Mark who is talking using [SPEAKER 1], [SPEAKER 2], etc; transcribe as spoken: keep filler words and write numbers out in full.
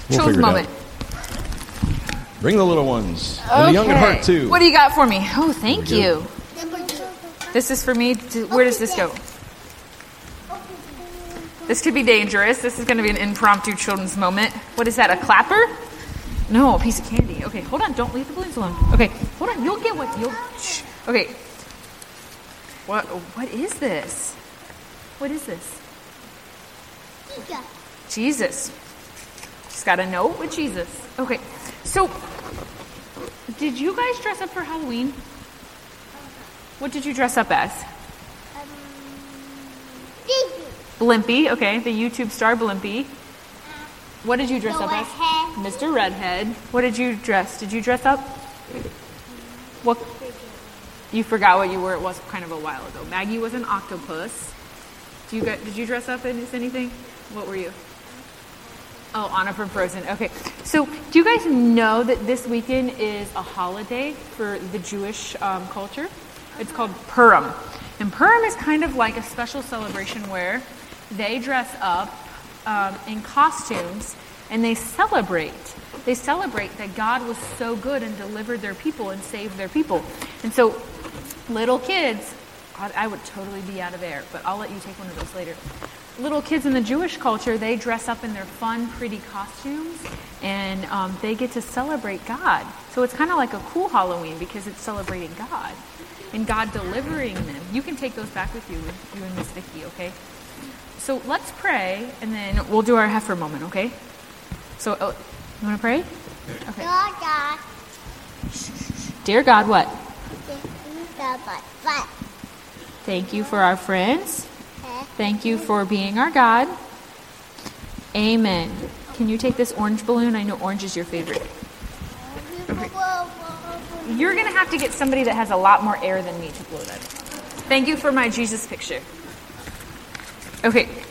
[SPEAKER 1] We'll
[SPEAKER 2] Children's
[SPEAKER 1] figure it
[SPEAKER 2] moment.
[SPEAKER 1] out. Bring the little ones.
[SPEAKER 2] Okay.
[SPEAKER 1] And the young at heart, too.
[SPEAKER 2] What do you got for me? Oh, thank
[SPEAKER 1] There we
[SPEAKER 2] you. This is for me. To, where does this go? This could be dangerous. This is going to be an impromptu children's moment. What is that, a clapper? No, a piece of candy. Okay, hold on. Don't leave the balloons alone. Okay, hold on. You'll get what you'll... Shh. Okay. What? What is this? What is this? Jesus. Just got a note with Jesus. Okay, so did you guys dress up for Halloween? What did you dress up as?
[SPEAKER 3] Um,
[SPEAKER 2] Blimpy, okay, the YouTube star Blimpy. What did you dress up as?
[SPEAKER 3] Redhead.
[SPEAKER 2] Mister Redhead. What did you dress? Did you dress up? What? You forgot what you were. It was kind of a while ago. Maggie was an octopus. Do you get, did you dress up as anything? What were you? Oh, Anna from Frozen. Okay. So do you guys know that this weekend is a holiday for the Jewish um, culture? It's called Purim. And Purim is kind of like a special celebration where they dress up um, in costumes and they celebrate. They celebrate that God was so good and delivered their people and saved their people. And so little kids, I, I would totally be out of air, but I'll let you take one of those later. Little kids in the Jewish culture, they dress up in their fun, pretty costumes, and um, they get to celebrate God. So it's kind of like a cool Halloween because it's celebrating God and God delivering them. You can take those back with you, you and Miss Vicky, okay? So let's pray, and then we'll do our heifer moment, okay? So, oh, you want to pray? Okay.
[SPEAKER 3] Dear God.
[SPEAKER 2] Dear God, what?
[SPEAKER 3] Dear God, what? What?
[SPEAKER 2] Thank you for our friends.
[SPEAKER 3] Eh?
[SPEAKER 2] Thank you for being our God. Amen. Can you take this orange balloon? I know orange is your favorite. You're going to have to get somebody that has a lot more air than me to blow that. Thank you for my Jesus picture. Okay.